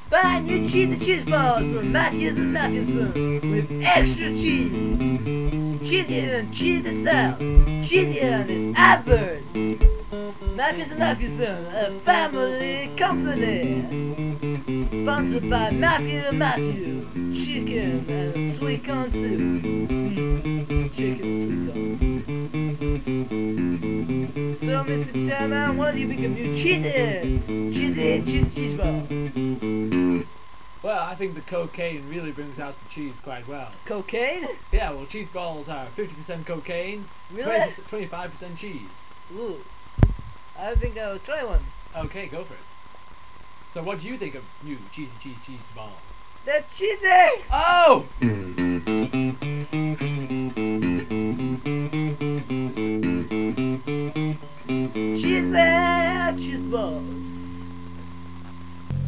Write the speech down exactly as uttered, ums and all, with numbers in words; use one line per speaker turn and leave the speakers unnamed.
Buy new cheesy cheese balls from Matthews and Matthewson with extra cheese. Cheesier than cheese itself. Cheesier than this advert. Matthews and Matthewson, a family company. Sponsored by Matthew and Matthew. Chicken and sweet corn soup. Mm. Chicken and sweet corn. So, Mister Tellman, what do you think of new cheesy? Cheesy cheese cheese balls.
Well, I think the cocaine really brings out the cheese quite well.
Cocaine?
Yeah, well, cheese balls are fifty percent cocaine,
Really?
twenty-five percent cheese.
Ooh. I think I will try one.
Okay, go for it. So what do you think of new cheesy cheese cheese balls?
They're cheesy!
Oh!